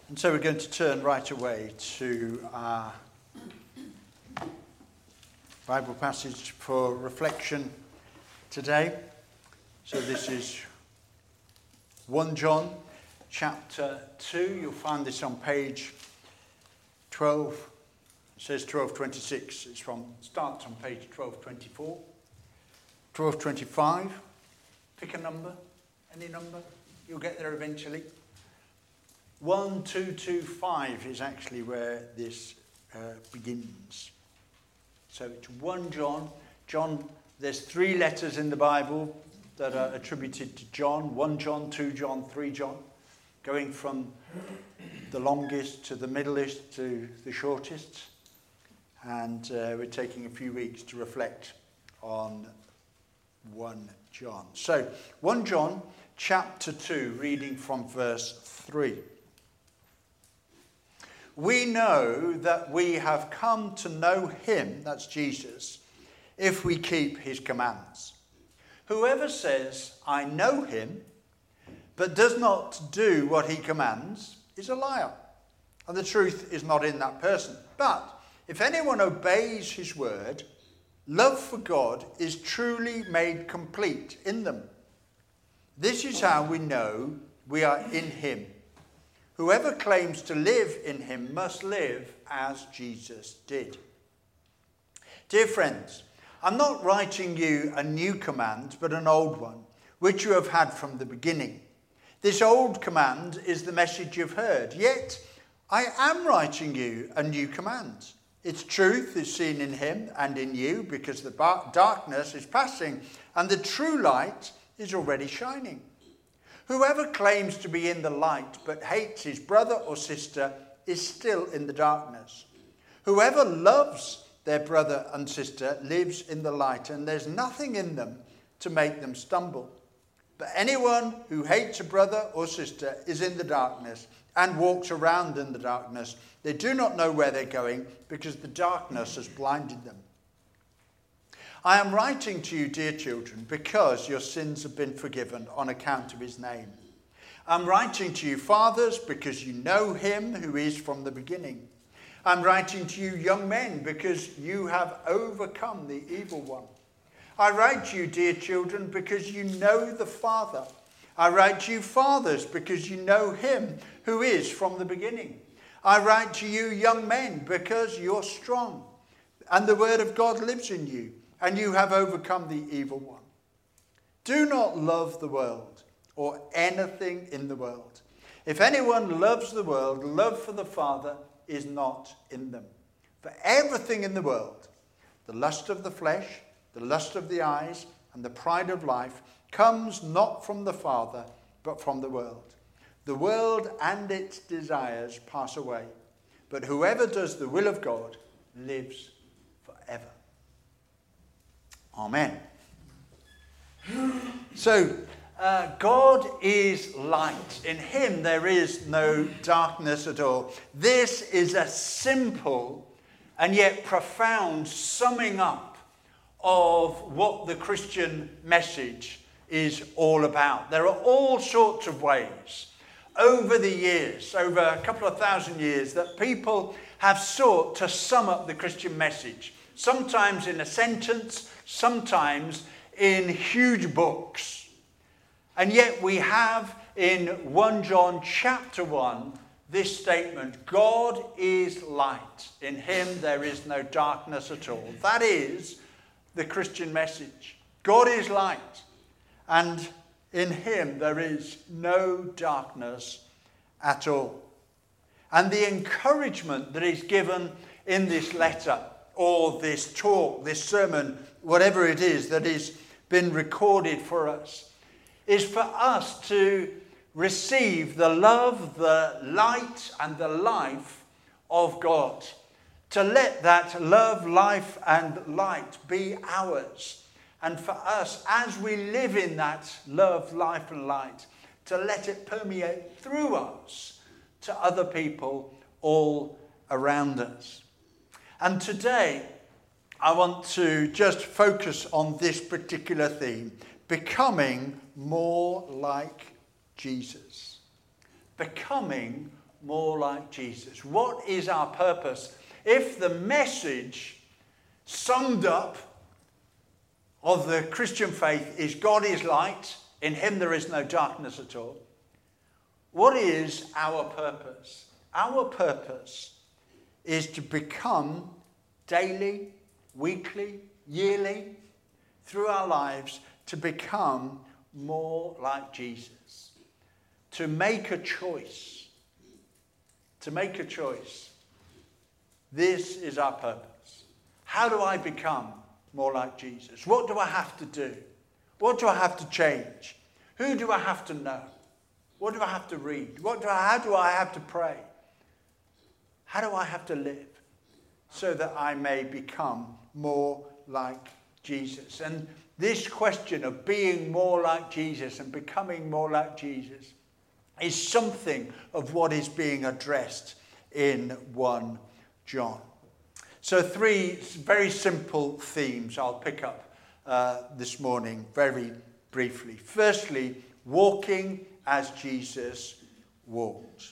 And so we're going to turn right away to our Bible passage for reflection today. So this is 1 John chapter 2. You'll find this on page 12. It says 1226. Starts on page 1224. 1225. Pick a number, any number. You'll get there eventually. 1225 is actually where this begins. So it's 1 John. John, there's 3 letters in the Bible that are attributed to John. 1 John, 2 John, 3 John. Going from the longest to the middlest to the shortest. And we're taking a few weeks to reflect on 1 John. So 1 John chapter 2, reading from verse 3. We know that we have come to know him, that's Jesus, if we keep his commands. Whoever says, I know him, but does not do what he commands, is a liar, and the truth is not in that person. But if anyone obeys his word, love for God is truly made complete in them. This is how we know we are in him. Whoever claims to live in him must live as Jesus did. Dear friends, I'm not writing you a new command, but an old one, which you have had from the beginning. This old command is the message you've heard, yet I am writing you a new command. Its truth is seen in him and in you, because the darkness is passing and the true light is already shining. Whoever claims to be in the light but hates his brother or sister is still in the darkness. Whoever loves their brother and sister lives in the light, and there's nothing in them to make them stumble. But anyone who hates a brother or sister is in the darkness and walks around in the darkness. They do not know where they're going because the darkness has blinded them. I am writing to you, dear children, because your sins have been forgiven on account of his name. I'm writing to you, fathers, because you know him who is from the beginning. I'm writing to you, young men, because you have overcome the evil one. I write to you, dear children, because you know the Father. I write to you, fathers, because you know him who is from the beginning. I write to you, young men, because you're strong, and the word of God lives in you, and you have overcome the evil one. Do not love the world or anything in the world. If anyone loves the world, love for the Father is not in them. For everything in the world, the lust of the flesh, the lust of the eyes, and the pride of life, comes not from the Father, but from the world. The world and its desires pass away, but whoever does the will of God lives forever. Amen. So, God is light. In him there is no darkness at all. This is a simple and yet profound summing up of what the Christian message is all about. There are all sorts of ways over the years, over a couple of thousand years, that people have sought to sum up the Christian message. Sometimes in a sentence, sometimes in huge books. And yet we have in 1 John chapter 1 this statement: God is light. In him there is no darkness at all. That is the Christian message. God is light, and in him there is no darkness at all. And the encouragement that is given in this letter, or this talk, this sermon, whatever it is that has been recorded for us, is for us to receive the love, the light, and the life of God. To let that love, life, and light be ours. And for us, as we live in that love, life, and light, to let it permeate through us to other people all around us. And today, I want to just focus on this particular theme: becoming more like Jesus. Becoming more like Jesus. What is our purpose? If the message summed up of the Christian faith is God is light, in him there is no darkness at all, what is our purpose? Our purpose is to become daily, weekly, yearly, through our lives, to become more like Jesus. To make a choice. To make a choice. This is our purpose. How do I become more like Jesus? What do I have to do? What do I have to change? Who do I have to know? What do I have to read? How do I have to pray? How do I have to live so that I may become more like Jesus? And this question of being more like Jesus and becoming more like Jesus is something of what is being addressed in 1 John. So 3 very simple themes I'll pick up this morning very briefly. Firstly, walking as Jesus walked.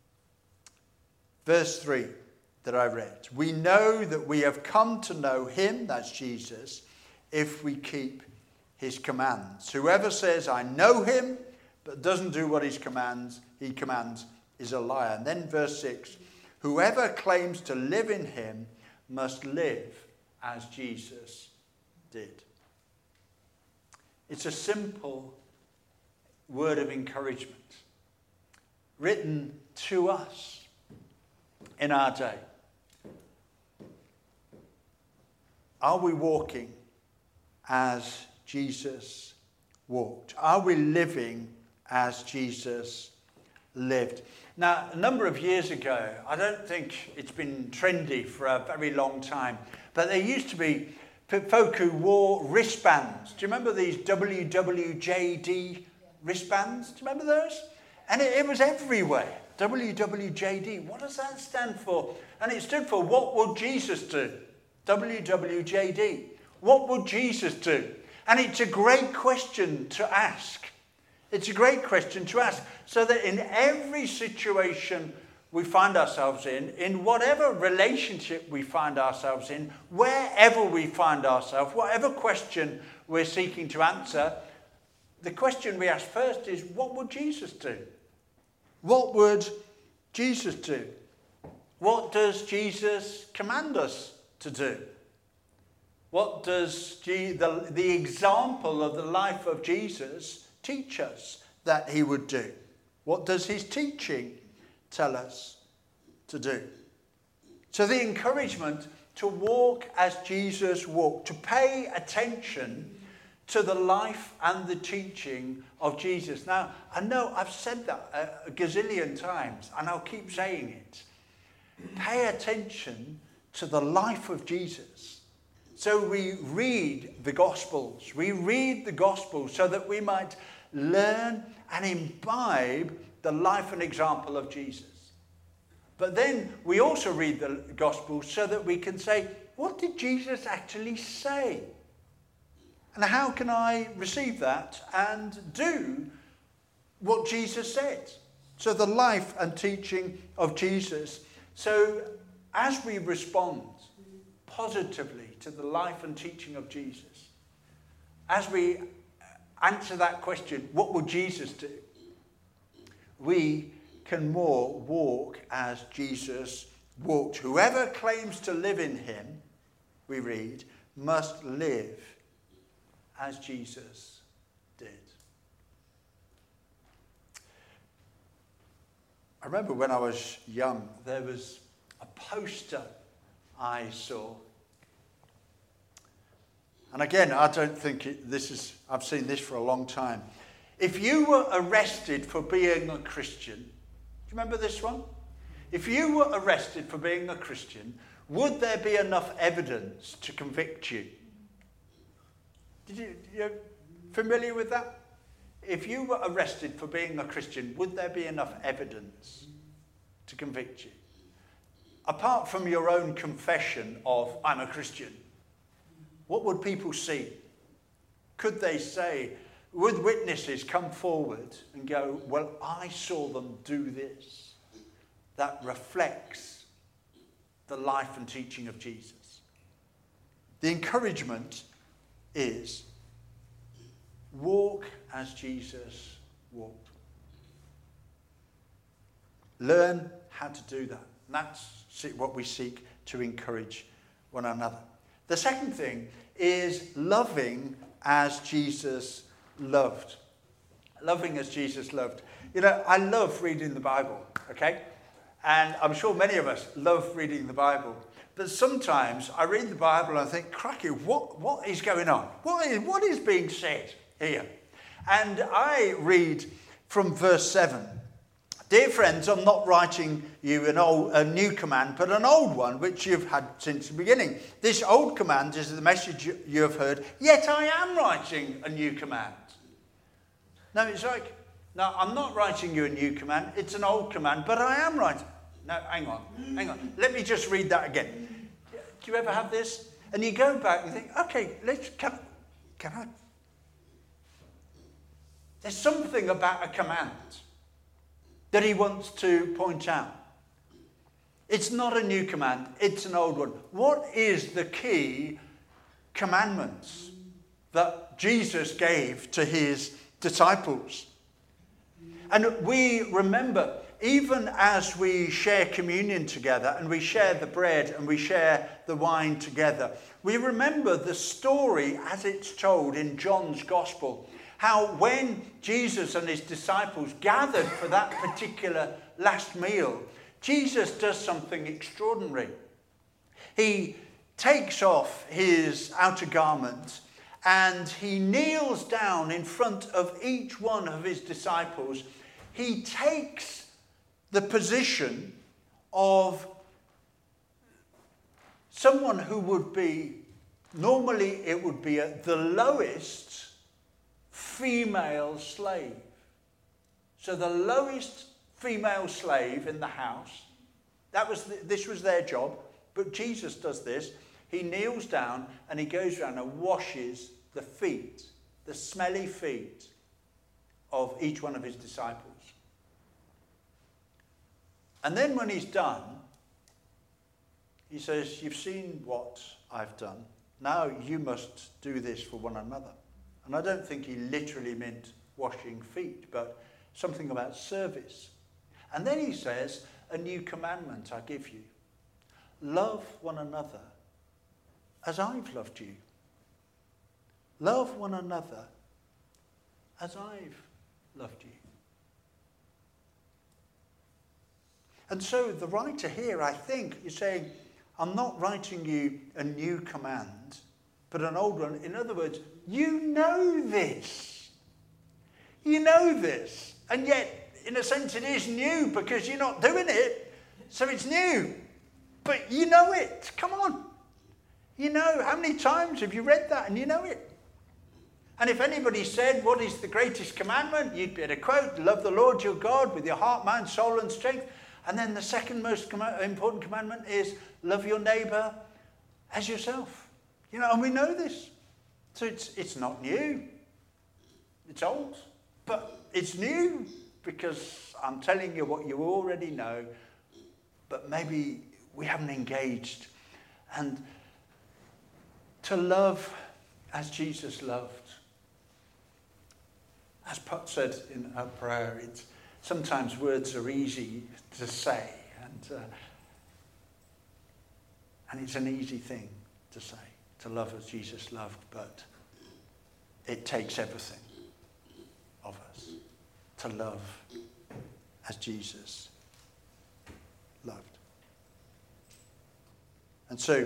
Verse 3 that I read. We know that we have come to know him, that's Jesus, if we keep his commands. Whoever says, I know him, but doesn't do what he commands is a liar. And then verse 6, whoever claims to live in him must live as Jesus did. It's a simple word of encouragement written to us in our day. Are we walking as Jesus walked? Are we living as Jesus lived? Now, a number of years ago, I don't think it's been trendy for a very long time, but there used to be folk who wore wristbands. Do you remember these WWJD wristbands? Do you remember those? And it was everywhere. WWJD. What does that stand for? And it stood for what would Jesus do? WWJD. What would Jesus do? And it's a great question to ask. It's a great question to ask, so that in every situation we find ourselves in whatever relationship we find ourselves in, wherever we find ourselves, whatever question we're seeking to answer, the question we ask first is, what would Jesus do? What would Jesus do? What does Jesus command us to do? What does the example of the life of Jesus teach us that he would do? What does his teaching tell us to do? So the encouragement to walk as Jesus walked, to pay attention to the life and the teaching of Jesus. Now, I know I've said that a gazillion times, and I'll keep saying it. Pay attention to the life of Jesus. So we read the Gospels. We read the Gospels so that we might learn and imbibe the life and example of Jesus. But then we also read the Gospels so that we can say, what did Jesus actually say? And how can I receive that and do what Jesus said? So the life and teaching of Jesus. So as we respond positively to the life and teaching of Jesus, as we answer that question, what would Jesus do? We can more walk as Jesus walked. Whoever claims to live in him, we read, must live as Jesus did. I remember when I was young, there was a poster I saw. And again, I don't think I've seen this for a long time. If you were arrested for being a Christian, do you remember this one? If you were arrested for being a Christian, would there be enough evidence to convict you? You're familiar with that? If you were arrested for being a Christian, would there be enough evidence to convict you? Apart from your own confession of, I'm a Christian, what would people see? Could they say, would witnesses come forward and go, well, I saw them do this. that reflects the life and teaching of Jesus. The encouragement is walk as Jesus walked. Learn how to do that. And that's what we seek to encourage one another. The second thing is loving as Jesus loved. Loving as Jesus loved. You know, I love reading the Bible, okay? And I'm sure many of us love reading the Bible. But sometimes I read the Bible and I think, cracky, what is going on? What is being said here? And I read from verse 7. Dear friends, I'm not writing you a new command, but an old one, which you've had since the beginning. This old command is the message you have heard, yet I am writing a new command. No, it's like, no, I'm not writing you a new command. It's an old command, but I am writing. No, hang on. Let me just read that again. Do you ever have this? And you go back and think, okay, can I? There's something about a command that he wants to point out. It's not a new command, it's an old one. What is the key commandments that Jesus gave to his disciples? And we remember, even as we share communion together and we share the bread and we share the wine together, we remember the story as it's told in John's Gospel. How when Jesus and his disciples gathered for that particular last meal, Jesus does something extraordinary. He takes off his outer garment and he kneels down in front of each one of his disciples. He takes the position of someone who would be, normally it would be at the lowest female slave. So the lowest female slave in the house, this was their job, but Jesus does this. He kneels down and he goes around and washes the feet, the smelly feet of each one of his disciples. And then when he's done, he says, you've seen what I've done. Now you must do this for one another. And I don't think he literally meant washing feet, but something about service. And then he says, a new commandment I give you. Love one another as I've loved you. Love one another as I've loved you. And so the writer here, I think, is saying, I'm not writing you a new command, but an old one. In other words, you know this. You know this. And yet, in a sense, it is new because you're not doing it. So it's new. But you know it. Come on. You know, how many times have you read that and you know it? And if anybody said, what is the greatest commandment? You'd be able to quote, love the Lord your God with your heart, mind, soul and strength. And then the second most important commandment is love your neighbour as yourself. You know, and we know this. So it's not new. It's old. But it's new because I'm telling you what you already know. But maybe we haven't engaged. And to love as Jesus loved. As Pat said in her prayer, sometimes words are easy to say. And it's an easy thing to say. To love as Jesus loved, but it takes everything of us to love as Jesus loved. And so,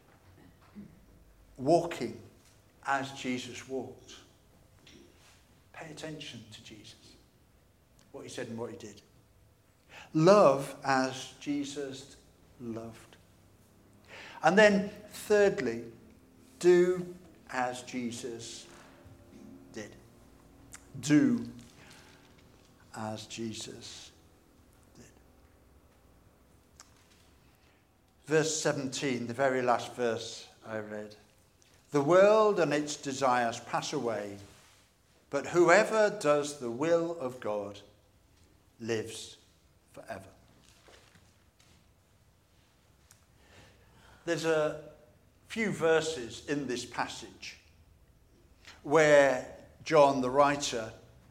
walking as Jesus walked, pay attention to Jesus, what he said and what he did. Love as Jesus loved. And then, thirdly, do as Jesus did. Do as Jesus did. Verse 17, the very last verse I read. The world and its desires pass away, but whoever does the will of God lives forever. There's a few verses in this passage where John, the writer,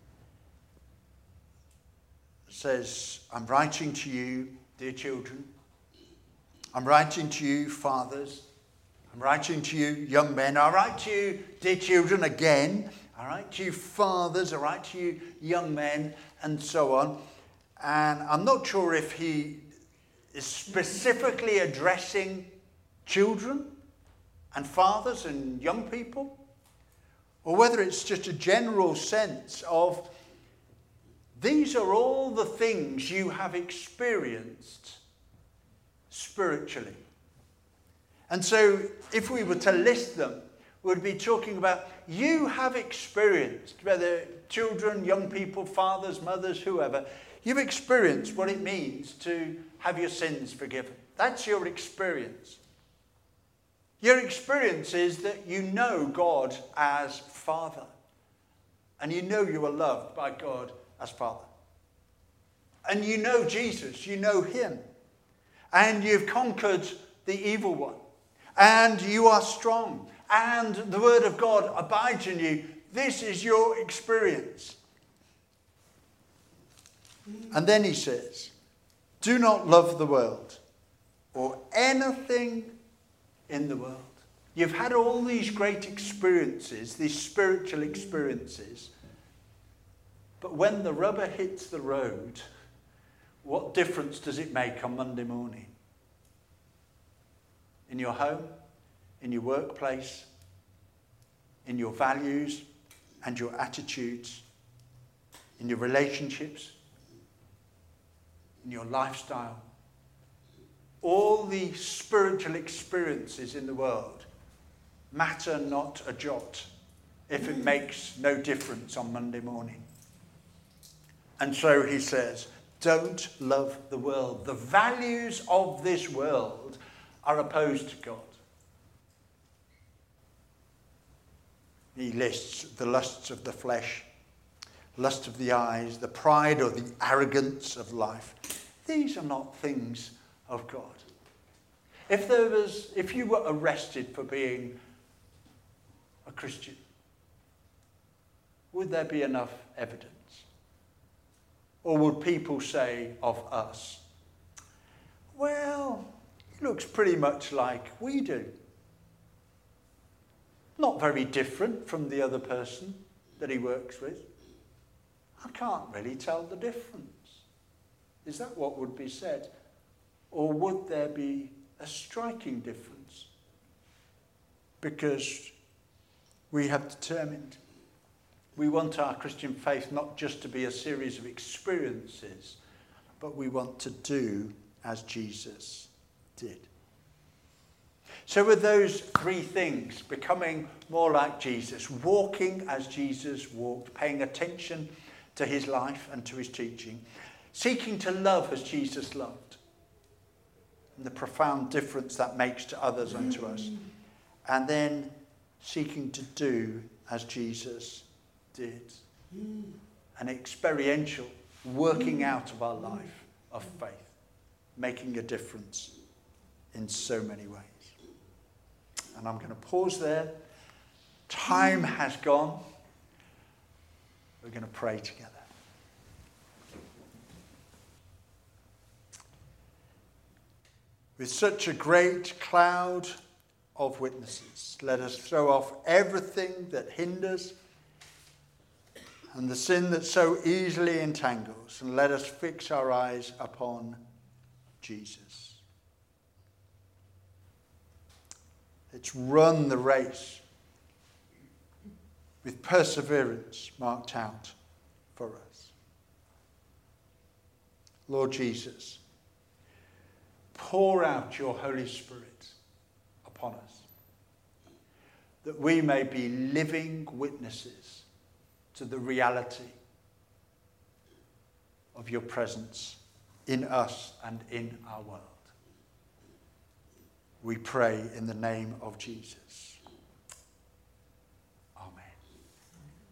says, I'm writing to you, dear children. I'm writing to you, fathers. I'm writing to you, young men. I write to you, dear children, again. I write to you, fathers. I write to you, young men, and so on. And I'm not sure if he is specifically addressing children and fathers and young people, or whether it's just a general sense of these are all the things you have experienced spiritually. And so if we were to list them, we'd be talking about you have experienced, whether children, young people, fathers, mothers, whoever, you've experienced what it means to have your sins forgiven. That's your experience. Your experience is that you know God as Father. And you know you are loved by God as Father. And you know Jesus, you know him. And you've conquered the evil one. And you are strong. And the word of God abides in you. This is your experience. And then he says, do not love the world or anything in the world. You've had all these great experiences, these spiritual experiences. But when the rubber hits the road, what difference does it make on Monday morning? In your home, in your workplace, in your values and your attitudes, in your relationships, in your lifestyle. All the spiritual experiences in the world matter not a jot if it makes no difference on Monday morning. And so he says, don't love the world. The values of this world are opposed to God. He lists the lusts of the flesh, lust of the eyes, the pride or the arrogance of life. These are not things of God. If you were arrested for being a Christian, would there be enough evidence? Or would people say of us, well, he looks pretty much like we do. Not very different from the other person that he works with. I can't really tell the difference. Is that what would be said? Or would there be a striking difference? Because we have determined we want our Christian faith not just to be a series of experiences, but we want to do as Jesus did. So with those three things, becoming more like Jesus, walking as Jesus walked, paying attention to his life and to his teaching, seeking to love as Jesus loved, and the profound difference that makes to others and to us, and then seeking to do as Jesus did. An experiential working out of our life of faith, making a difference in so many ways. And I'm going to pause there. Time has gone. We're going to pray together. With such a great cloud of witnesses, let us throw off everything that hinders and the sin that so easily entangles, and let us fix our eyes upon Jesus. Let's run the race with perseverance marked out for us. Lord Jesus, pour out your Holy Spirit upon us, that we may be living witnesses to the reality of your presence in us and in our world. We pray in the name of Jesus.